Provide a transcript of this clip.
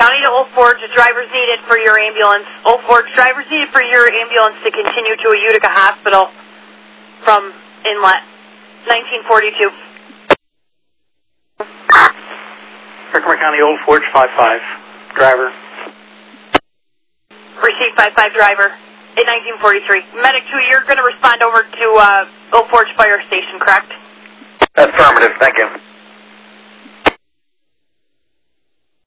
County to Old Forge, drivers needed for your ambulance. Old Forge, drivers needed for your ambulance to continue to a Utica hospital from Inlet, 1942. Herkimer County, Old Forge, 5-5. Driver. Received 5-5 driver in 1943. Medic 2, you're going to respond over to Old Forge Fire Station, correct? Affirmative, thank you.